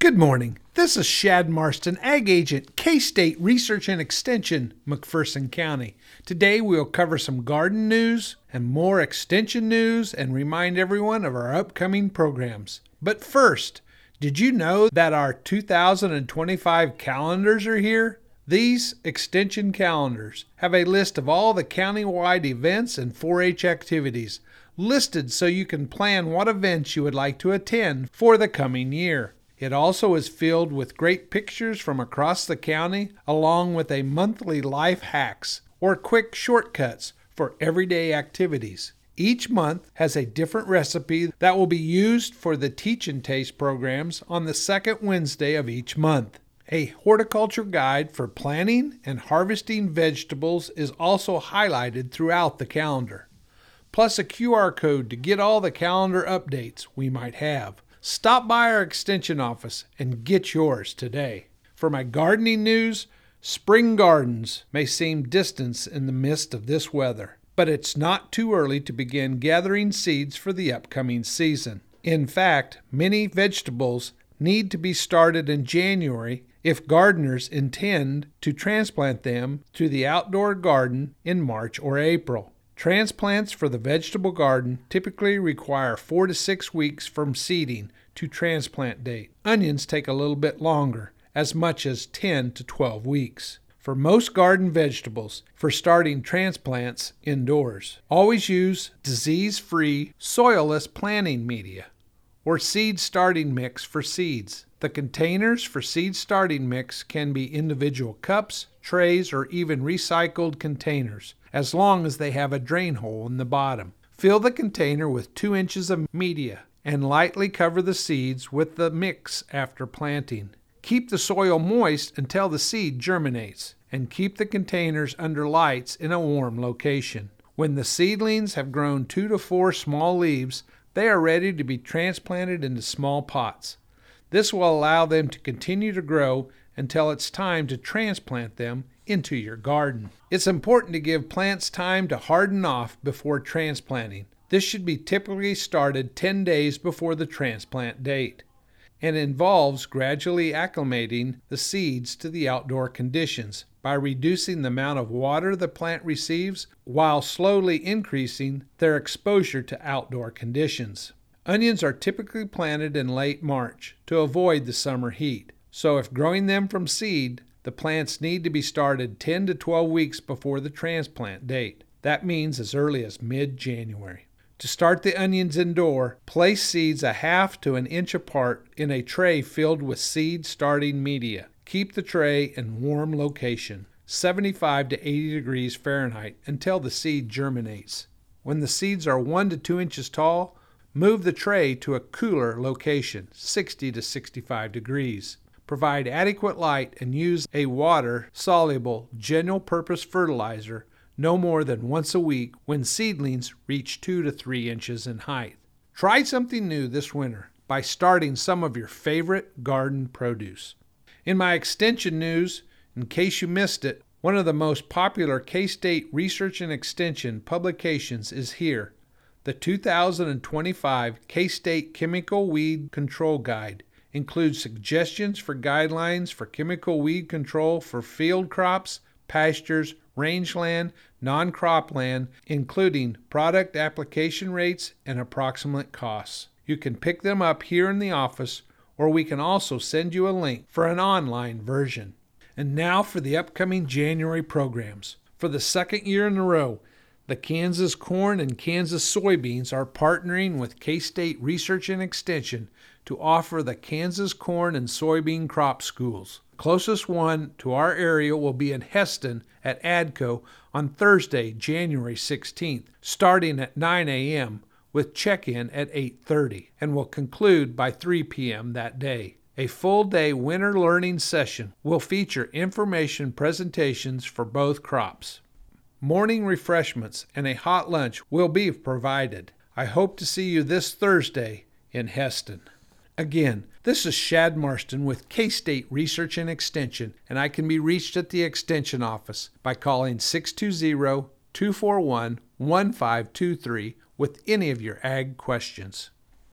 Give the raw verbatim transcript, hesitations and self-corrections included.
Good morning. This is Shad Marston, Ag Agent, K-State Research and Extension, McPherson County. Today we'll cover some garden news and more extension news and remind everyone of our upcoming programs. But first, did you know that our two thousand twenty-five calendars are here? These extension calendars have a list of all the county-wide events and four H activities listed so you can plan what events you would like to attend for the coming year. It also is filled with great pictures from across the county, along with a monthly life hacks or quick shortcuts for everyday activities. Each month has a different recipe that will be used for the Teach and Taste programs on the second Wednesday of each month. A horticulture guide for planting and harvesting vegetables is also highlighted throughout the calendar, plus a Q R code to get all the calendar updates we might have. Stop by our extension office and get yours today. For my gardening news, spring gardens may seem distant in the midst of this weather, but it's not too early to begin gathering seeds for the upcoming season. In fact, many vegetables need to be started in January if gardeners intend to transplant them to the outdoor garden in March or April. Transplants for the vegetable garden typically require four to six weeks from seeding to transplant date. Onions take a little bit longer, as much as ten to twelve weeks. For most garden vegetables, for starting transplants indoors, always use disease-free, soilless planting media or seed starting mix for seeds. The containers for seed starting mix can be individual cups, trays, or even recycled containers, as long as they have a drain hole in the bottom. Fill the container with two inches of media and lightly cover the seeds with the mix after planting. Keep the soil moist until the seed germinates, and keep the containers under lights in a warm location. When the seedlings have grown two to four small leaves, they are ready to be transplanted into small pots. This will allow them to continue to grow until it's time to transplant them into your garden. It's important to give plants time to harden off before transplanting. This should be typically started ten days before the transplant date, and involves gradually acclimating the seeds to the outdoor conditions by reducing the amount of water the plant receives while slowly increasing their exposure to outdoor conditions. Onions are typically planted in late March to avoid the summer heat, so if growing them from seed, the plants need to be started ten to twelve weeks before the transplant date. That means as early as mid-January. To start the onions indoor, place seeds a half to an inch apart in a tray filled with seed starting media. Keep the tray in warm location, seventy-five to eighty degrees Fahrenheit, until the seed germinates. When the seeds are one to two inches tall, move the tray to a cooler location, sixty to sixty-five degrees. Provide adequate light and use a water-soluble, general-purpose fertilizer no more than once a week when seedlings reach two to three inches in height. Try something new this winter by starting some of your favorite garden produce. In my extension news, in case you missed it, one of the most popular K-State Research and Extension publications is here, the two thousand twenty-five K-State Chemical Weed Control Guide. Includes suggestions for guidelines for chemical weed control for field crops, pastures, rangeland, non-cropland, including product application rates and approximate costs. You can pick them up here in the office, or we can also send you a link for an online version. And now for the upcoming January programs. For the second year in a row, the Kansas corn and Kansas soybeans are partnering with K-State Research and Extension to offer the Kansas corn and soybean crop schools. Closest one to our area will be in Heston at ADCO on Thursday, January sixteenth, starting at nine a.m. with check-in at eight thirty, and will conclude by three p.m. that day. A full-day winter learning session will feature information presentations for both crops. Morning refreshments and a hot lunch will be provided. I hope to see you this Thursday in Heston. Again, this is Shad Marston with K-State Research and Extension, and I can be reached at the Extension office by calling six two zero, two four one, one five two three with any of your ag questions.